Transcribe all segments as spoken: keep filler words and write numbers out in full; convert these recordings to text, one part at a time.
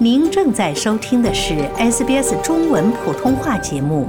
您正在收听的是 S B S 中文普通话节目。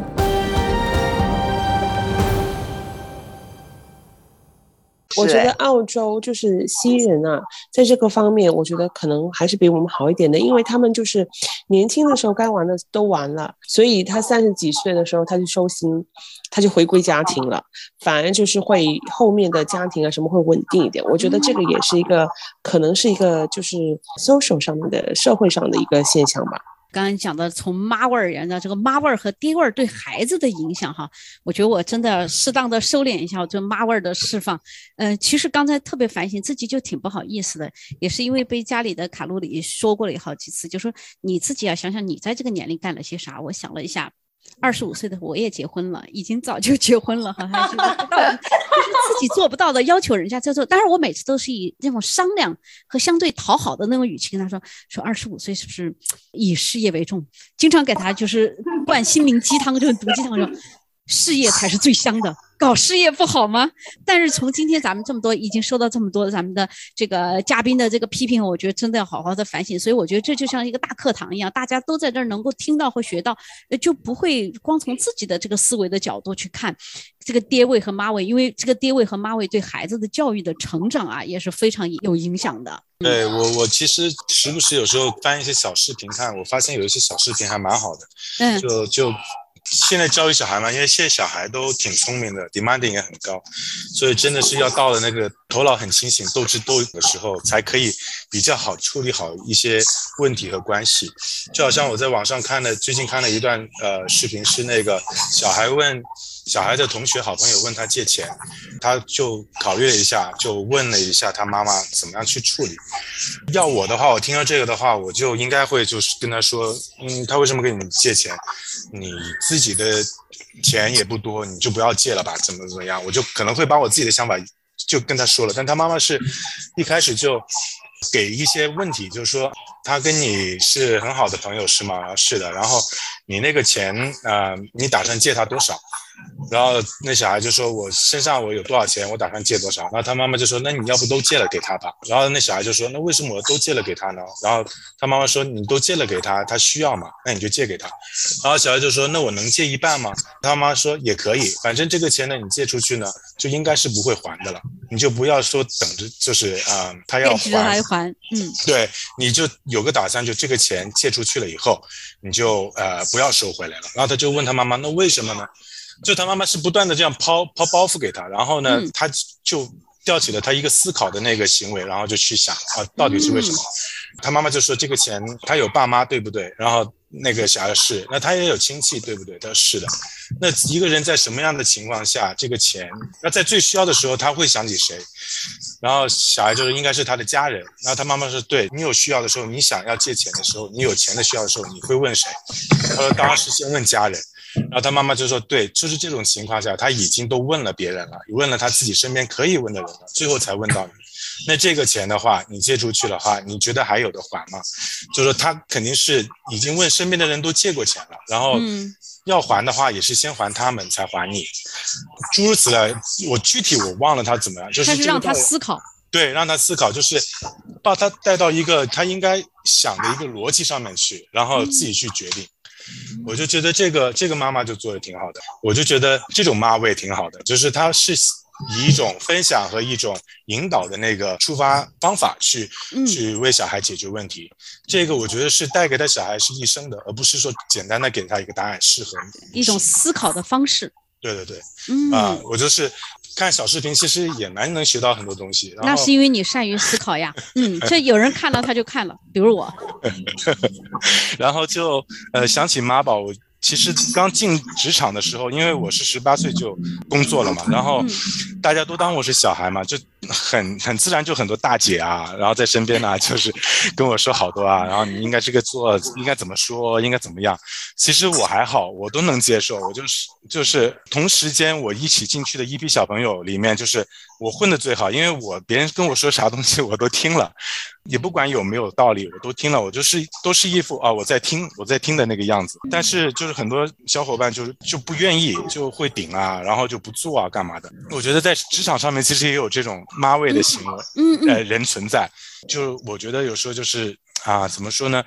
我觉得澳洲就是西人啊，在这个方面我觉得可能还是比我们好一点的，因为他们就是年轻的时候该玩的都玩了，所以他三十几岁的时候他就收心，他就回归家庭了，反而就是会后面的家庭啊什么会稳定一点。我觉得这个也是一个可能是一个就是 social 上面的社会上的一个现象吧。 刚刚讲的从妈味儿人的这个妈味儿和爹味儿对孩子的影响哈，我觉得我真的适当的收敛一下我这妈味儿的释放。呃，其实刚才特别反省自己就挺不好意思的，也是因为被家里的卡路里说过了好几次，就说你自己要想想你在这个年龄干了些啥。我想了一下，二十五岁的我也结婚了，已经早就结婚了，哈，还是不到，就是自己做不到的，要求人家在做。当然，我每次都是以那种商量和相对讨好的那种语气跟他说：“说二十五岁是不是以事业为重？”经常给他就是灌心灵鸡汤，就是毒鸡汤，说事业才是最香的。搞事业不好吗？但是从今天咱们这么多已经收到这么多咱们的这个嘉宾的这个批评，我觉得真的要好好的反省。所以我觉得这就像一个大课堂一样，大家都在这儿能够听到和学到，就不会光从自己的这个思维的角度去看这个爹味和妈味，因为这个爹味和妈味对孩子的教育的成长啊也是非常有影响的。 对，我我其实时不时有时候翻一些小视频看，我发现有一些小视频还蛮好的，嗯，就就。现在教育小孩嘛，因为现在小孩都挺聪明的 demanding 也很高，所以真的是要到了那个头脑很清醒斗智斗勇的时候才可以比较好处理好一些问题和关系。就好像我在网上看的最近看了一段呃视频，是那个小孩问小孩的同学好朋友问他借钱，他就考虑了一下，就问了一下他妈妈怎么样去处理。要我的话，我听到这个的话，我就应该会就是跟他说，嗯，他为什么给你借钱？你自己的钱也不多，你就不要借了吧，怎么怎么样？我就可能会把我自己的想法就跟他说了，但他妈妈是一开始就给一些问题，就是说他跟你是很好的朋友是吗？是的。然后你那个钱呃，你打算借他多少？然后那小孩就说我身上我有多少钱，我打算借多少。然后他妈妈就说那你要不都借了给他吧。然后那小孩就说那为什么我都借了给他呢？然后他妈妈说你都借了给他，他需要嘛，那你就借给他。然后小孩就说那我能借一半吗？他妈妈说也可以，反正这个钱呢你借出去呢就应该是不会还的了，你就不要说等着就是啊、呃、他要还还还嗯， 对，你就有个打算，就这个钱借出去了以后你就呃不要收回来了。然后他就问他妈妈那为什么呢？就他妈妈是不断的这样抛抛包袱给他，然后呢、嗯、他就吊起了他一个思考的那个行为，然后就去想啊到底是为什么、嗯、他妈妈就说这个钱他有爸妈对不对，然后那个小孩是，那他也有亲戚对不对，他说是的。那一个人在什么样的情况下这个钱，那在最需要的时候他会想起谁？然后小孩就是应该是他的家人。然后他妈妈说对，你有需要的时候，你想要借钱的时候，你有钱的需要的时候你会问谁？他说当然是先问家人。然后他妈妈就说对，就是这种情况下他已经都问了别人了，问了他自己身边可以问的人了，最后才问到你。那这个钱的话你借出去的话你觉得还有的还吗？就是说他肯定是已经问身边的人都借过钱了，然后要还的话也是先还他们才还你，诸如此类。我具体我忘了他怎么样，就是他是让他思考， 对，让他思考，就是把他带到一个他应该想的一个逻辑上面去，然后自己去决定。我就觉得这个这个妈妈就做得挺好的，我就觉得这种妈味挺好的，就是她是以一种分享和一种引导的那个出发方法去、嗯、去为小孩解决问题。这个我觉得是带给他小孩是一生的，而不是说简单的给他一个答案适合你， 一种思考的方式。 对对对，嗯啊、呃，我就是看小视频其实也蛮能学到很多东西。 那是因为你善于思考呀。嗯，这有人看了他就看了，比如我。 然后就呃想起妈宝，我其实刚进职场的时候，因为我是十八岁就工作了嘛，然后大家都当我是小孩嘛，就很很自然就很多大姐啊，然后在身边呢就是跟我说好多啊，然后你应该这个做应该怎么说，应该怎么样。其实我还好，我都能接受，我就是就是同时间我一起进去的一批小朋友里面，就是我混得最好，因为我别人跟我说啥东西我都听了，也不管有没有道理我都听了，我就是都是一副啊我在听我在听的那个样子。但是就是很多小伙伴就是就不愿意，就会顶啊，然后就不做啊干嘛的。我觉得在职场上面其实也有这种妈味的行为，嗯嗯呃人存在。就我觉得有时候就是啊怎么说呢，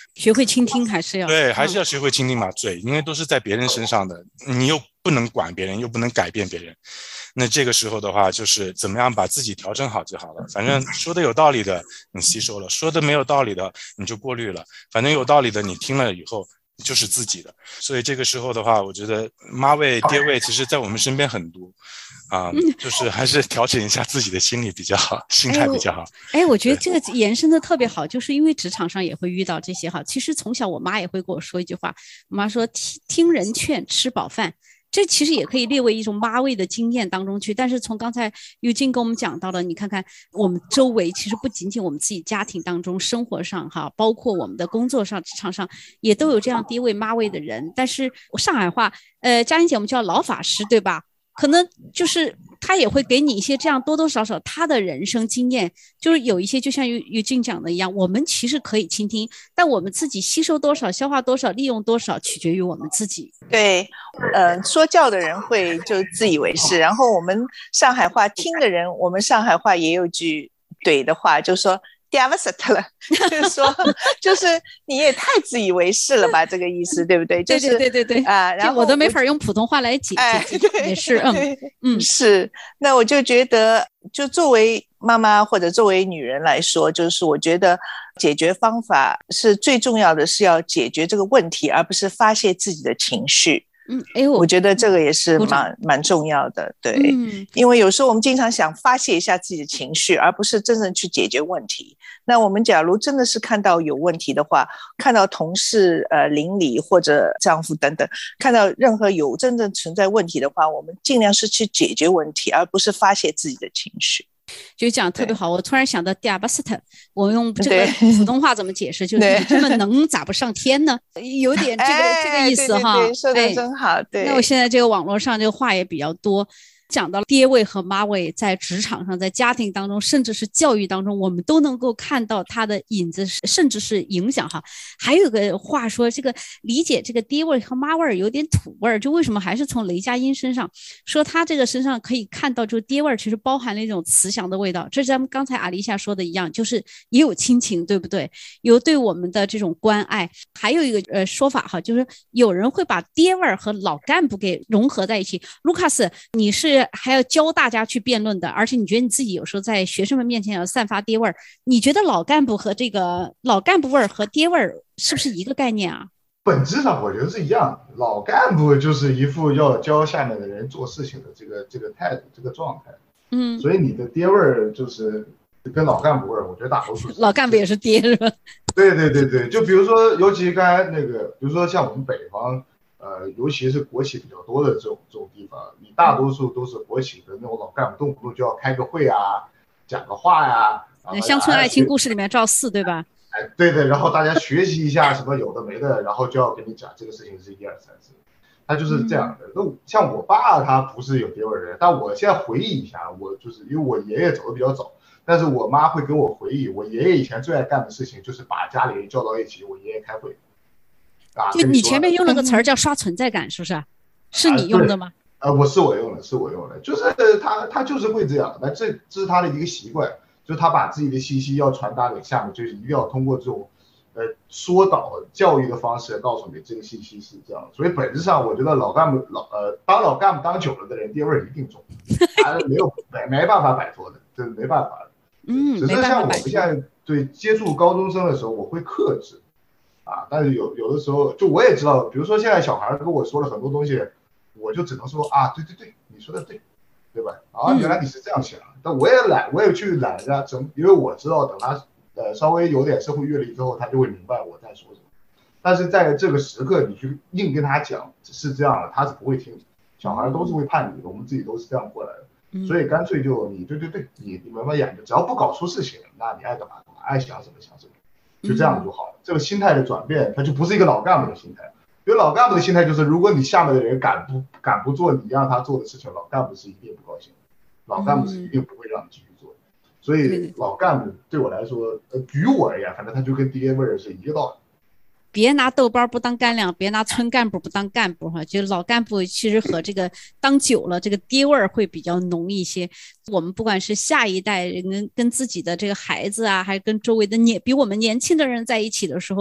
学会倾听还是要对，还是要学会倾听嘛。嘴因为都是在别人身上的，你又不能管别人，又不能改变别人，那这个时候的话就是怎么样把自己调整好就好了。反正说的有道理的你吸收了，说的没有道理的你就过滤了，反正有道理的你听了以后就是自己的。所以这个时候的话，我觉得妈味爹味其实在我们身边很多啊、嗯，就是还是调整一下自己的心理比较好，心态比较好。 哎，我觉得这个延伸的特别好，就是因为职场上也会遇到这些哈。其实从小我妈也会跟我说一句话，我妈说听听人劝，吃饱饭。这其实也可以列为一种妈味的经验当中去，但是从刚才尤金跟我们讲到的，你看看我们周围其实不仅仅我们自己家庭当中、生活上哈，包括我们的工作上、职场上，也都有这样爹味妈味的人。但是上海话，呃，佳音姐我们叫老法师，对吧？可能就是他也会给你一些这样多多少少他的人生经验，就是有一些就像于于俊讲的一样，我们其实可以倾听，但我们自己吸收多少、消化多少、利用多少，取决于我们自己。 对，呃，说教的人会就自以为是，然后我们上海话听的人，我们上海话也有句怼的话，就说嗲不死他了，就是说，就是你也太自以为是了吧，这个意思，对不对？就是、 对对对对对啊，然后我都没法用普通话来解释， 哎、 也是，嗯嗯， 是。那我就觉得，就作为妈妈或者作为女人来说，就是我觉得解决方法是最重要的，是要解决这个问题，而不是发泄自己的情绪。 嗯，哎我我觉得这个也是蛮蛮重要的，对、嗯，因为有时候我们经常想发泄一下自己的情绪，而不是真正去解决问题。那我们假如真的是看到有问题的话，看到同事、呃邻里或者丈夫等等，看到任何有真正存在问题的话，我们尽量是去解决问题，而不是发泄自己的情绪。 就讲得特别好，我突然想到第二巴斯特，我用这个普通话怎么解释？就是你这么能咋不上天呢？有点这个、哎、这个意思哈。 对对对，说得真好。对。 那我现在这个网络上这个话也比较多。讲到爹味和妈味，在职场上、在家庭当中，甚至是教育当中，我们都能够看到它的影子，甚至是影响哈。还有个话说，这个理解这个爹味和妈味有点土味，就为什么还是从雷佳音身上说他这个身上可以看到，就爹味其实包含了一种慈祥的味道。这是咱们刚才阿丽夏说的一样，就是也有亲情，对不对？有对我们的这种关爱。还有一个呃说法哈，就是有人会把爹味和老干部给融合在一起。卢卡斯，你是还要教大家去辩论的，而且你觉得你自己有时候在学生们面前要散发爹味儿，你觉得老干部和这个老干部味儿和爹味儿是不是一个概念啊？ 本质上我觉得是一样的，老干部就是一副要教下面的人做事情的这个这个态度这个状态，嗯，所以你的爹味儿就是跟老干部味儿，我觉得大多数老干部也是爹是吧？ 对对对对，就比如说，尤其刚才那个，比如说像我们北方。呃，尤其是国企比较多的这种这种地方，你大多数都是国企的那种老干部，动不动就要开个会啊，讲个话呀、啊。 乡村爱情故事里面赵四对吧？ 哎，对对，然后大家学习一下什么有的没的，然后就要跟你讲这个事情是一二三四，他就是这样的。那、嗯、像我爸他不是有爹味人，但我现在回忆一下，我就是因为我爷爷走的比较早，但是我妈会给我回忆，我爷爷以前最爱干的事情就是把家里人叫到一起，我爷爷开会。 啊、就你前面用了个词儿叫刷存在感，是不是？是你用的吗？ 啊，呃、我是我用的，是我用的，就是他他就是会这样，那这这是他的一个习惯，就是他把自己的信息要传达给下面，就是一定要通过这种呃说导教育的方式告诉你这个信息是这样。所以本质上，我觉得老干部老呃当老干部当久了的人，爹味一定重，还是没有没没办法摆脱的，这是没办法的。 嗯， 只是像我们现在对接触高中生的时候，我会克制。啊，但是有有的时候，就我也知道，比如说现在小孩跟我说了很多东西，我就只能说啊，对对对，你说的对，对吧？啊，原来你是这样想，嗯、但我也懒，我也去懒人家整，因为我知道等他呃稍微有点社会阅历之后，他就会明白我在说什么。但是在这个时刻，你去硬跟他讲是这样的，他是不会听的。小孩都是会叛逆的，我们自己都是这样过来的，所以干脆就你对对对，你你慢慢演着，只要不搞出事情，那你爱干嘛干嘛，爱想什么想什么。就这样就好了。这个心态的转变，它就不是一个老干部的心态。因为老干部的心态就是，如果你下面的人敢不敢不做你让他做的事情，老干部是一定不高兴，老干部是一定不会让你继续做。所以老干部对我来说，呃，于我而言，反正他就跟爹味儿是一个道理。 别拿豆包不当干粮，别拿村干部不当干部哈。就老干部其实和这个当久了，这个爹味儿会比较浓一些。我们不管是下一代人跟跟自己的这个孩子啊，还是跟周围的年比我们年轻的人在一起的时候，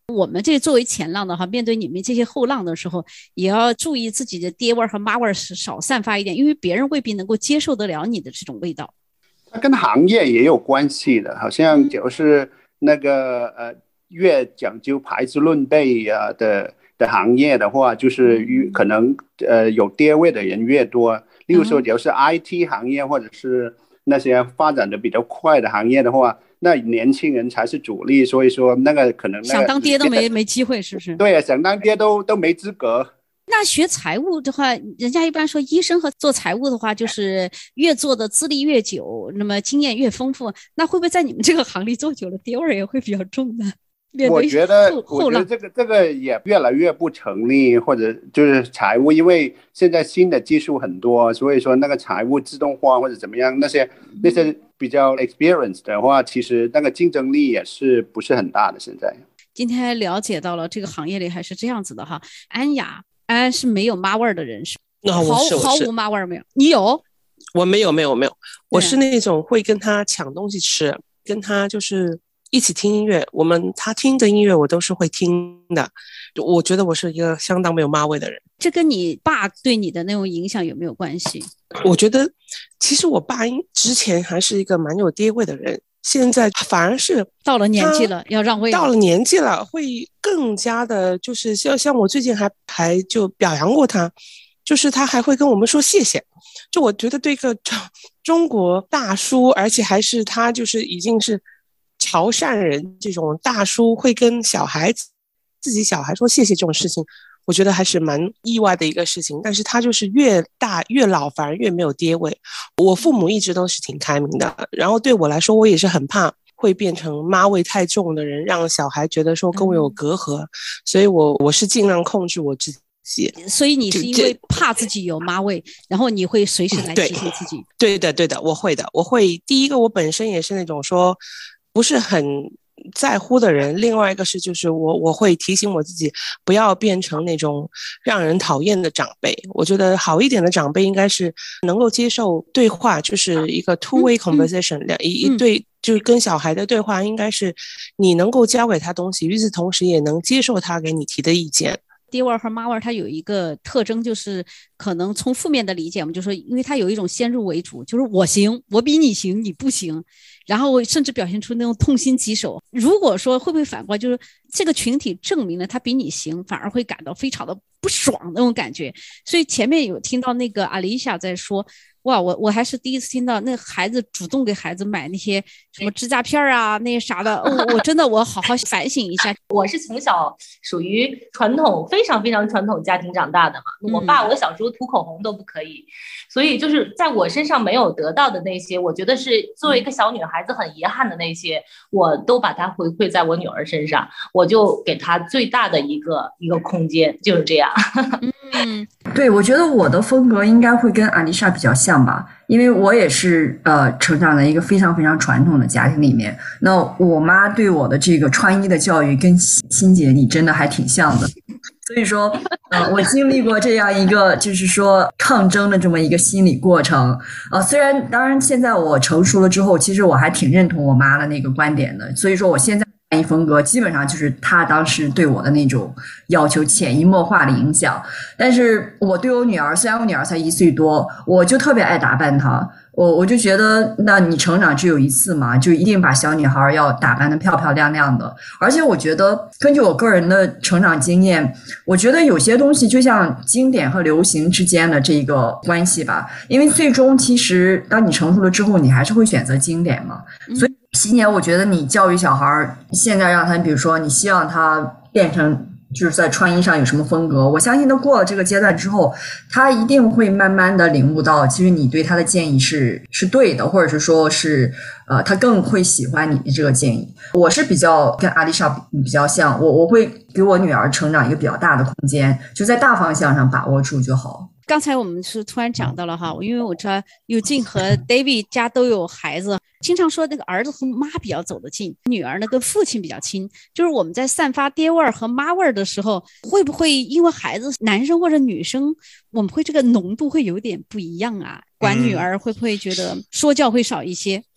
我们这作为前浪的哈，面对你们这些后浪的时候，也要注意自己的爹味儿和妈味儿少散发一点，因为别人未必能够接受得了你的这种味道。 它跟行业也有关系的，好像就是那个呃越讲究排资论辈啊的的行业的话，就是越可能呃有爹味的人越多。例如说，就是 I T 行业或者是那些发展的比较快的行业的话，那年轻人才是主力，所以说那个可能那个想当爹都没没机会，是不是？ 对，想当爹都都没资格。 那学财务的话，人家一般说医生和做财务的话，就是越做的资历越久，那么经验越丰富。那会不会在你们这个行里做久了，爹味也会比较重呢？ 我觉得，我觉得这个这个也越来越不成立，或者就是财务，因为现在新的技术很多，所以说那个财务自动化或者怎么样，那些那些比较 experience 的话，其实那个竞争力也是不是很大的。现在今天了解到了这个行业里还是这样子的哈。安雅，安安是没有妈味儿的人，是那我是毫毫无妈味儿没有？你有？ 我没有没有没有，我是那种会跟他抢东西吃，跟他就是一起听音乐，我们他听的音乐我都是会听的。我觉得我是一个相当没有妈味的人。 这跟你爸对你的那种影响有没有关系？ 我觉得其实我爸之前还是一个蛮有爹味的人，现在反而是到了年纪了要让位了， 到了年纪了会更加的，就是像像我最近还还就表扬过他，就是他还会跟我们说谢谢。就我觉得对个中国大叔，而且还是他就是已经是潮汕人这种大叔，会跟小孩子自己小孩说谢谢这种事情，我觉得还是蛮意外的一个事情。但是他就是越大越老，反而越没有爹味。我父母一直都是挺开明的，然后对我来说，我也是很怕会变成妈味太重的人，让小孩觉得说跟我有隔阂，嗯、所以我我是尽量控制我自己。 所以你是因为怕自己有妈味，然后你会随时来提醒自己。 对, 对的对的，我会的，我会。第一个，我本身也是那种说不是很在乎的人，另外一个是就是我我会提醒我自己不要变成那种让人讨厌的长辈。我觉得好一点的长辈应该是能够接受对话，就是一个 two way conversation，、嗯嗯、一一对就是跟小孩的对话应该是你能够教给他东西，与此同时也能接受他给你提的意见。 爹味和妈味它有一个特征，就是可能从负面的理解，我们就说因为它有一种先入为主，就是我行，我比你行，你不行，然后甚至表现出那种痛心疾首。如果说会不会反过来，就是这个群体证明了他比你行，反而会感到非常的不爽那种感觉。所以前面有听到那个阿丽莎在说，哇，我我还是第一次听到那孩子主动给孩子买那些什么指甲片啊，那些啥的，哦、我真的我好好反省一下。 我是从小属于传统非常非常传统家庭长大的嘛，我爸我小时候涂口红都不可以，所以就是在我身上没有得到的那些，我觉得是作为一个小女孩子很遗憾的那些，我都把它回馈在我女儿身上，我就给她最大的一个一个空间，就是这样。 嗯，对，我觉得我的风格应该会跟阿丽莎比较像吧，因为我也是呃成长在一个非常非常传统的家庭里面。那我妈对我的这个穿衣的教育跟欣姐你真的还挺像的，所以说呃我经历过这样一个就是说抗争的这么一个心理过程。呃虽然当然现在我成熟了之后，其实我还挺认同我妈的那个观点的，所以说我现在穿衣风格基本上就是她当时对我的那种要求潜移默化的影响。但是我对我女儿，虽然我女儿才一岁多，我就特别爱打扮她。我我就觉得，那你成长只有一次嘛，就一定把小女孩要打扮得漂漂亮亮的。而且我觉得，根据我个人的成长经验，我觉得有些东西就像经典和流行之间的这个关系吧。因为最终其实当你成熟了之后，你还是会选择经典嘛。所以喜姐，我觉得你教育小孩，现在让他，比如说你希望他变成就是在穿衣上有什么风格，我相信他过了这个阶段之后，他一定会慢慢的领悟到，其实你对他的建议是是对的，或者是说是呃，他更会喜欢你的这个建议。我是比较跟阿丽莎比较像，我我会给我女儿成长一个比较大的空间，就在大方向上把握住就好。 刚才我们是突然讲到了哈，因为我知道佑静和 David 家都有孩子，经常说那个儿子和妈比较走得近，女儿呢跟父亲比较亲。就是我们在散发爹味儿和妈味儿的时候，会不会因为孩子男生或者女生，我们会这个浓度会有点不一样啊？管女儿会不会觉得说教会少一些？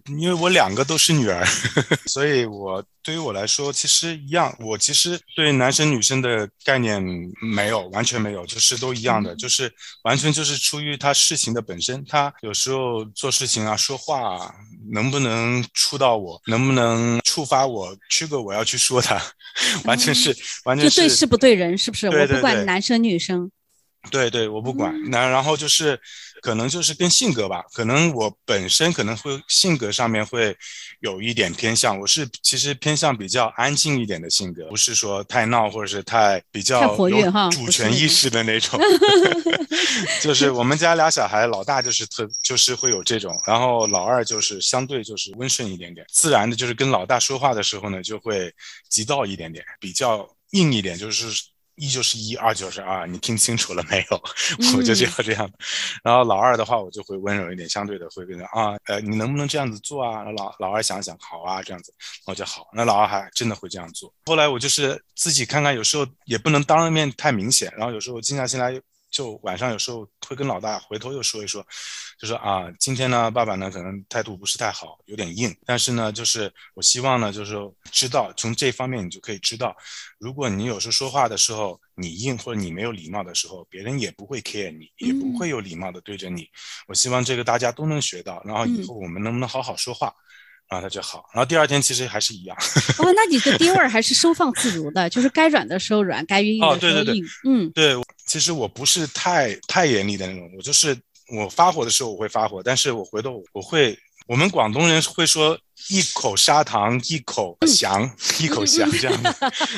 因为我两个都是女儿所以我对于我来说其实一样，我其实对男生女生的概念没有，完全没有，就是都一样的，就是完全就是出于他事情的本身，他有时候做事情啊说话啊能不能触到我，能不能触发我trigger我要去说他完全是、嗯、完全是就对事不对人，是不是？ 对对对， 我不管男生女生， 对对，我不管。那、嗯、然后就是可能就是跟性格吧，可能我本身可能会性格上面会有一点偏向，我是其实偏向比较安静一点的性格，不是说太闹或者是太比较有主权意识的那种就是我们家俩小孩，老大就是特就是会有这种，然后老二就是相对就是温顺一点点，自然的就是跟老大说话的时候呢就会急躁一点点，比较硬一点，就是一就是一，二就是二，你听清楚了没有？我就这样这样、嗯、然后老二的话我就会温柔一点，相对的会跟着啊，呃，你能不能这样子做啊？老老二想想，好啊，这样子，我就好。那老二还真的会这样做。后来我就是自己看看，有时候也不能当面太明显，然后有时候静下心来，就晚上有时候会跟老大回头又说一说，就说啊，今天呢，爸爸呢可能态度不是太好，有点硬，但是呢，就是我希望呢，就是知道从这方面你就可以知道，如果你有时候说话的时候你硬或者你没有礼貌的时候，别人也不会 care 你，也不会有礼貌的对着你。我希望这个大家都能学到，然后以后我们能不能好好说话。然后他就好，然后第二天其实还是一样。 哦，那你的爹味儿还是收放自如的，就是该软的时候软，该硬的时候硬。哦，对对对，嗯， 对，其实我不是太太严厉的那种，我就是我发火的时候我会发火，但是我回头我会，我们广东人会说一口砂糖一口翔、嗯、一口翔这样的。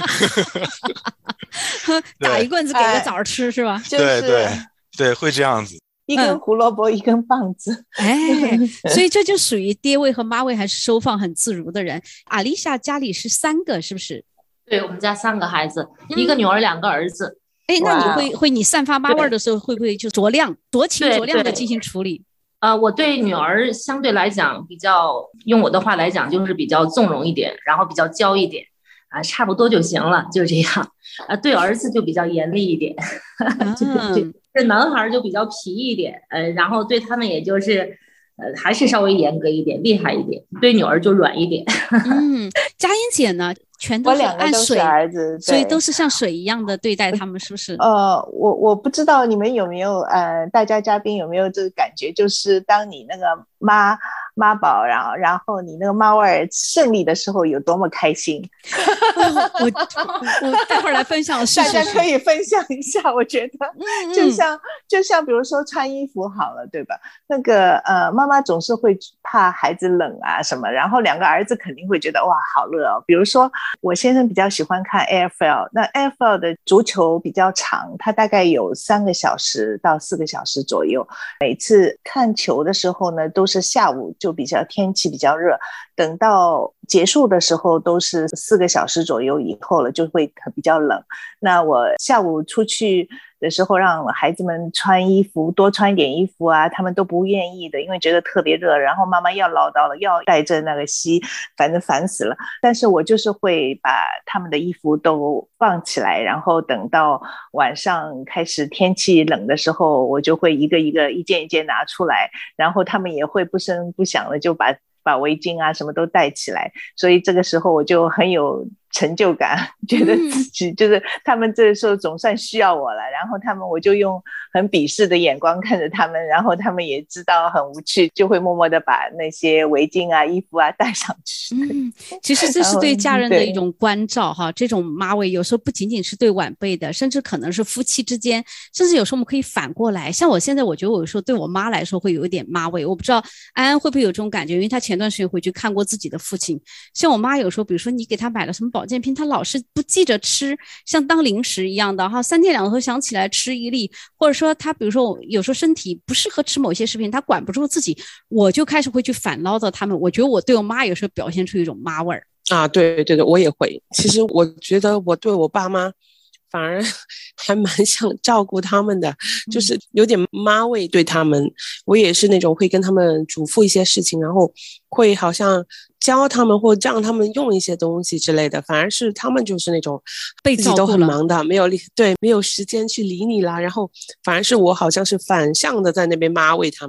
打一棍子给个枣儿吃是吧？ 就是对对对，会这样子。 一根胡萝卜、嗯、一根棒子， 哎，所以这就属于爹味和妈味还是收放很自如的人。阿丽莎家里是三个，是不是？ 对，我们家三个孩子，嗯、一个女儿，两个儿子。 哎，那你会会你散发妈味的时候，会不会就酌量、多情酌量的进行处理？ 呃，我对女儿相对来讲比较，用我的话来讲就是比较纵容一点，然后比较娇一点。啊，差不多就行了，就这样。啊，对儿子就比较严厉一点，嗯、就就这男孩就比较皮一点，呃，然后对他们也就是，呃，还是稍微严格一点，厉害一点。对女儿就软一点。 嗯，佳音姐呢，全都是按水， 儿子， 所以都是像水一样的对待他们，是不是？ 呃，我我不知道你们有没有，呃，大家嘉宾有没有这个感觉，就是当你那个妈。妈宝，然后然后你那个妈味儿胜利的时候有多么开心。 我我待会儿来分享试试， 大家可以分享一下。我觉得就像、嗯、就像比如说穿衣服好了，对吧？那个呃妈妈总是会怕孩子冷啊什么，然后两个儿子肯定会觉得哇好热哦。比如说我先生比较喜欢看 A F L， 那 A F L 的足球比较长，它大概有三个小时到四个小时左右。每次看球的时候呢，都是下午，就比较天气比较热，等到结束的时候都是四个小时左右以后了，就会比较冷。那我下午出去的时候让孩子们穿衣服，多穿一点衣服啊，他们都不愿意的，因为觉得特别热，然后妈妈要唠叨了，要带着那个吸，反正烦死了。但是我就是会把他们的衣服都放起来，然后等到晚上开始天气冷的时候，我就会一个一个一件一件拿出来，然后他们也会不声不响的就把把围巾啊什么都戴起来，所以这个时候我就很有成就感，觉得自己就是他们这时候总算需要我了，然后他们我就用很鄙视的眼光看着他们，然后他们也知道很无趣，就会默默的把那些围巾啊衣服啊带上去。 嗯，其实这是对家人的一种关照哈，这种妈味有时候不仅仅是对晚辈的，甚至可能是夫妻之间，甚至有时候我们可以反过来。像我现在我觉得我有时候对我妈来说会有一点妈味，我不知道安安会不会有这种感觉，因为她前段时间回去看过自己的父亲，像我妈有时候比如说你给她买了什么保健品，她老是不记着吃，像当零食一样的哈，三天两头想起来吃一粒，或者说她比如说有时候身体不适合吃某些食品，她管不住自己，我就开始会去反唠叨他们。我觉得我对我妈有时候表现出一种妈味儿啊，对对对，我也会。其实我觉得我对我爸妈反而还蛮想照顾他们的，就是有点妈味对他们。我也是那种会跟他们嘱咐一些事情，然后会好像教他们或让他们用一些东西之类的，反而是他们就是那种被自己都很忙的，没有对没有时间去理你啦，然后反而是我好像是反向的在那边妈喂他们。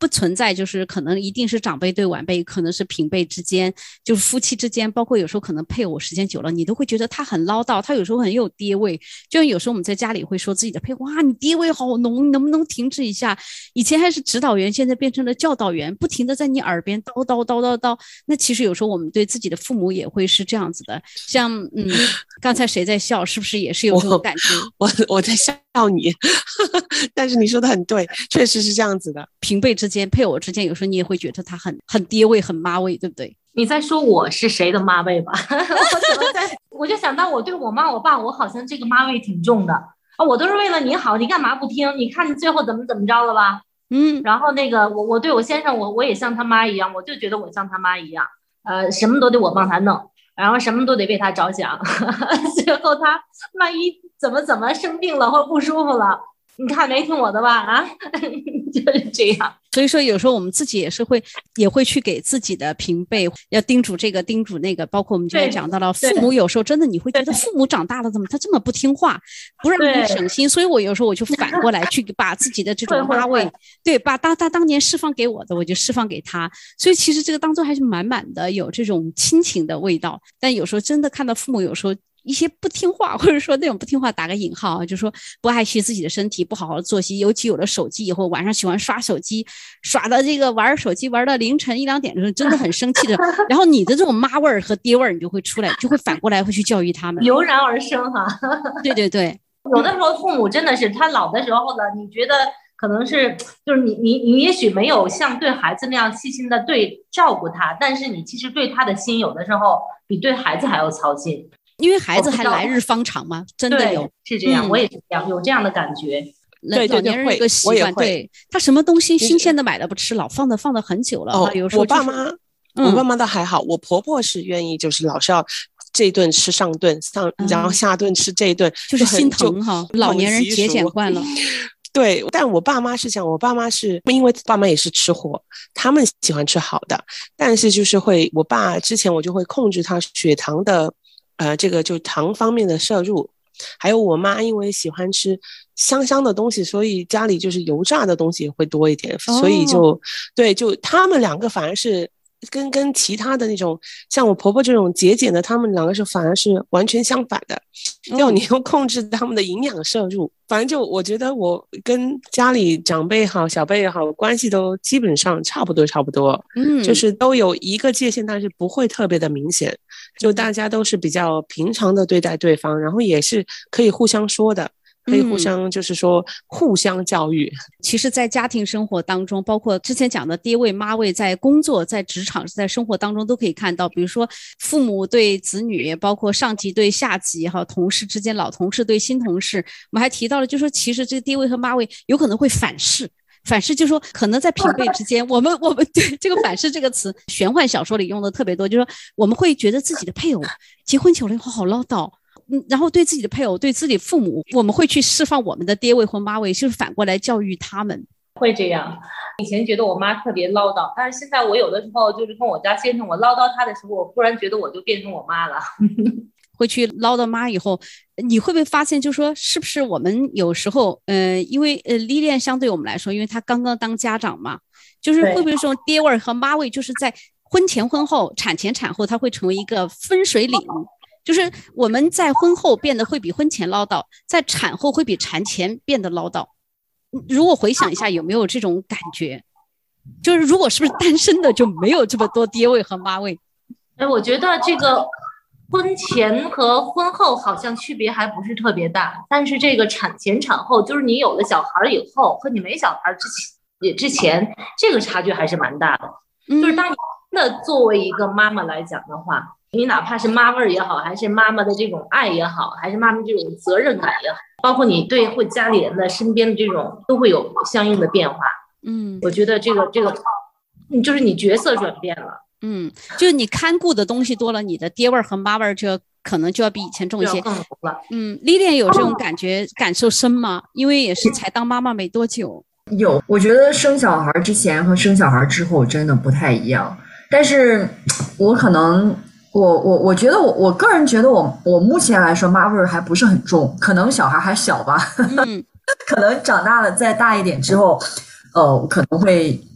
不存在就是可能一定是长辈对晚辈，可能是平辈之间，就是夫妻之间，包括有时候可能配偶时间久了，你都会觉得他很唠叨，他有时候很有爹味。就像有时候我们在家里会说自己的配偶，哇，你爹味好浓，你能不能停止一下？以前还是指导员，现在变成了教导员，不停的在你耳边叨叨叨叨叨。那其实有时候我们对自己的父母也会是这样子的。像嗯，刚才谁在笑？是不是也是有这种感觉？ 我 我, 我在笑你，但是你说的很对，确实是这样子的。 平辈之间、配偶之间，有时候你也会觉得他很很爹味、很妈味，对不对？ 你在说我是谁的妈味吧？我怎么在？我就想到我对我妈我爸，我好像这个妈味挺重的啊，我都是为了你好，你干嘛不听？你看你最后怎么怎么着了吧？嗯，然后那个我我对我先生，我我也像他妈一样，我就觉得我像他妈一样，呃，什么都得我帮他弄，然后什么都得为他着想，最后他万一怎么怎么生病了或不舒服了，你看没听我的吧？啊，就是这样。 所以说有时候我们自己也是会也会去给自己的平辈要叮嘱这个叮嘱那个，包括我们今天讲到了父母，有时候真的你会觉得父母长大了怎么他这么不听话，不让你省心。所以我有时候我就反过来去把自己的这种妈味，对，把他他当年释放给我的我就释放给他。所以其实这个当中还是满满的有这种亲情的味道。但有时候真的看到父母有时候一些不听话，或者说那种不听话打个引号啊，就是说不爱惜自己的身体，不好好作息，尤其有了手机以后，晚上喜欢刷手机，耍的这个玩手机玩到凌晨一两点的时候，真的很生气的。然后你的这种妈味儿和爹味儿，你就会出来，就会反过来会去教育他们， 油然而生哈。 对对对， 有的时候父母真的是他老的时候了，你觉得可能是就是你你你也许没有像对孩子那样细心的对照顾他，但是你其实对他的心有的时候比对孩子还要操心。 因为孩子还来日方长嘛，真的有是这样、嗯，我也是这样，有这样的感觉。 对对对， 老年人有个习惯，对他什么东西新鲜的买了不吃，老放的放的很久了。 哦， 有时候、就是、 我爸妈，嗯、我爸妈倒还好，我婆婆是愿意，就是老是要这一顿吃上顿，上、嗯、然后下顿吃这一顿， 就是心疼哈。老年人节俭惯了。 对，但我爸妈是这样，我爸妈是因为爸妈也是吃货，他们喜欢吃好的，但是就是会，我爸之前我就会控制他血糖的。呃，这个就糖方面的摄入，还有我妈因为喜欢吃香香的东西，所以家里就是油炸的东西也会多一点，哦、所以就对，就他们两个反而是跟跟其他的那种像我婆婆这种节俭的，他们两个是反而是完全相反的，要你要控制他们的营养摄入。反正就我觉得我跟家里长辈也好小辈也好关系都基本上差不多差不多，嗯，就是都有一个界限，但是不会特别的明显，就大家都是比较平常的对待对方，然后也是可以互相说的，可以互相就是说互相教育、嗯、 其实在家庭生活当中，包括之前讲的爹味妈味，在工作在职场在生活当中都可以看到，比如说父母对子女，包括上级对下级，同事之间，老同事对新同事。我们还提到了就是说其实这个爹味和妈味有可能会反噬，反噬就是说可能在平辈之间我们我们对这个反噬这个词玄幻小说里用的特别多，就是说我们会觉得自己的配偶结婚久了以后好唠叨，嗯，然后对自己的配偶对自己父母我们会去释放我们的爹味或妈味，就是反过来教育他们。 会这样，以前觉得我妈特别唠叨，但是现在我有的时候就是跟我家先生我唠叨他的时候，我忽然觉得我就变成我妈了会去唠叨妈以后，你会不会发现就是说是不是我们有时候呃，因为呃历练相对我们来说，因为他刚刚当家长嘛，就是会不会说爹味和妈味就是在婚前婚后产前产后它会成为一个分水岭，就是我们在婚后变得会比婚前唠叨，在产后会比产前变得唠叨。如果回想一下有没有这种感觉，就是如果是不是单身的就没有这么多爹味和妈味。 哎，我觉得这个婚前和婚后好像区别还不是特别大，但是这个产前产后，就是你有了小孩以后和你没小孩之前之前这个差距还是蛮大的、嗯、就是当你真的作为一个妈妈来讲的话，你哪怕是妈味儿也好，还是妈妈的这种爱也好，还是妈妈这种责任感也好，包括你对会家里人的身边的这种都会有相应的变化。嗯，我觉得这个这个就是你角色转变了。 嗯，就是你看顾的东西多了，你的爹味儿和妈味儿就可能就要比以前重一些。 更浓了。 嗯，丽莲有这种感觉、哦、感受深吗？因为也是才当妈妈没多久。 有，我觉得生小孩之前和生小孩之后真的不太一样，但是我可能我我我觉得我我个人觉得我我目前来说妈味儿还不是很重，可能小孩还小吧，嗯，可能长大了再大一点之后，呃，可能会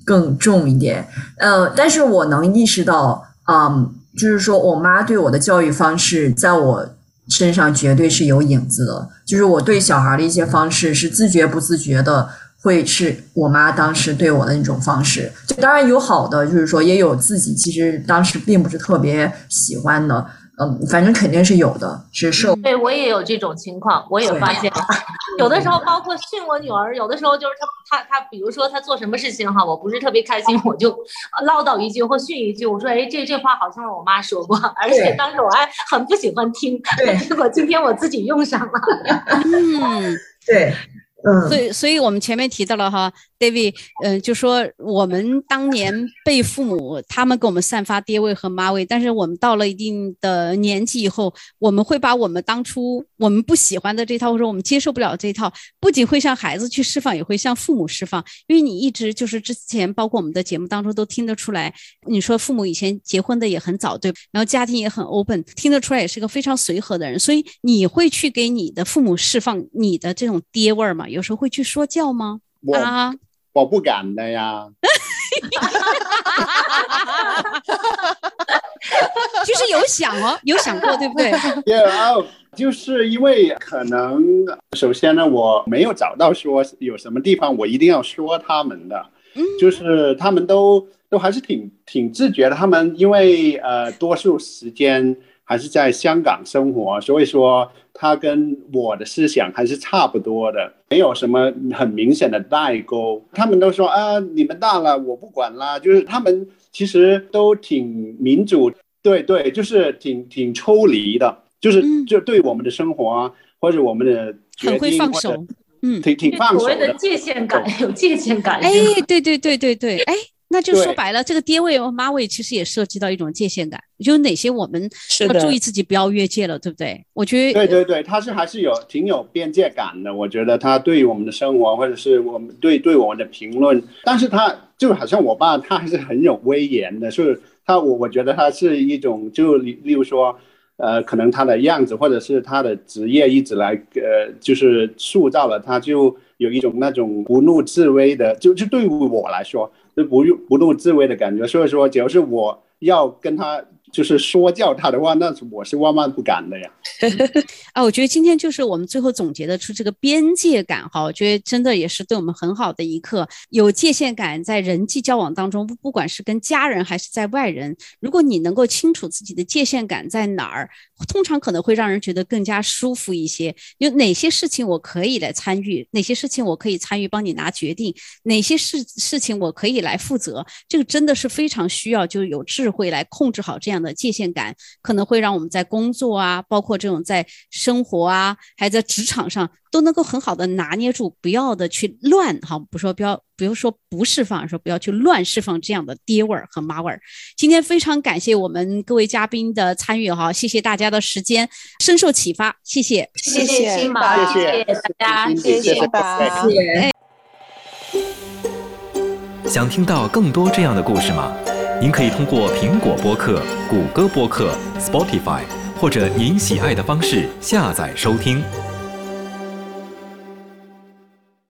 更重一点。呃，但是我能意识到，嗯，就是说我妈对我的教育方式，在我身上绝对是有影子的，就是我对小孩的一些方式是自觉不自觉的，会是我妈当时对我的那种方式。就当然有好的，就是说也有自己其实当时并不是特别喜欢的。嗯，反正肯定是有的，是受。 对，我也有这种情况，我也发现了。有的时候包括训我女儿，有的时候就是她她她，比如说她做什么事情哈，我不是特别开心，我就唠叨一句或训一句，我说哎，这这话好像我妈说过，而且当时我还很不喜欢听，结果今天我自己用上了。 嗯， 对。嗯， 所以，所以我们前面提到了哈 ，David， 嗯、呃，就说我们当年被父母他们给我们散发爹味和妈味，但是我们到了一定的年纪以后，我们会把我们当初我们不喜欢的这套，或者我们接受不了这套，不仅会向孩子去释放，也会向父母释放。因为你一直就是之前包括我们的节目当中都听得出来，你说父母以前结婚的也很早，对，然后家庭也很 open， 听得出来也是个非常随和的人，所以你会去给你的父母释放你的这种爹味吗？有时候会去说教吗？ 我、 啊、 我不敢的呀。 就是有想哦，有想过，对不对？ 有，就是因为可能首先呢，我没有找到说有什么地方我一定要说他们的，嗯、就是他们都都还是挺挺自觉的。他们因为呃多数时间还是在香港生活，所以说他跟我的思想还是差不多的，没有什么很明显的代沟。他们都说啊，你们大了，我不管啦。就是他们其实都挺民主，对对，就是挺挺抽离的，就是就对我们的生活啊，或者我们的决定很会放手，嗯， 挺挺放手的。 所谓的界限感，有界限感。 哎，对对对对对，哎。那就说白了，这个爹味和妈味其实也涉及到一种界限感，就是哪些我们要注意自己不要越界了，对不对？我觉得对对对，他是还是有挺有边界感的。我觉得他对于我们的生活，或者是我们对对我们的评论，但是他就好像我爸，他还是很有威严的，是他我我觉得他是一种，就例例如说，呃，可能他的样子或者是他的职业一直来呃，就是塑造了他，就有一种那种不怒自威的，就就对于我来说。就不不怒自威的感觉，所以说，只要是我要跟他就是说教他的话，那我是万万不敢的呀。 啊，我觉得今天就是我们最后总结的出这个边界感哈，我觉得真的也是对我们很好的一课。有界限感在人际交往当中，不管是跟家人还是在外人，如果你能够清楚自己的界限感在哪儿，通常可能会让人觉得更加舒服一些。有哪些事情我可以来参与，哪些事情我可以参与帮你拿决定，哪些事事情我可以来负责，这个真的是非常需要就有智慧来控制好这样的界限感，可能会让我们在工作啊，包括这种在生活啊，还在职场上都能够很好的拿捏住，不要的去乱哈，不说不要，不用说不释放，说不要去乱释放这样的爹味儿和妈味儿。今天非常感谢我们各位嘉宾的参与哈，谢谢大家的时间，深受启发，谢谢， 谢谢新马，谢谢大家，谢谢吧，谢谢。 想听到更多这样的故事吗？您可以通过苹果播客、谷歌播客、Spotify 或者您喜爱的方式下载收听。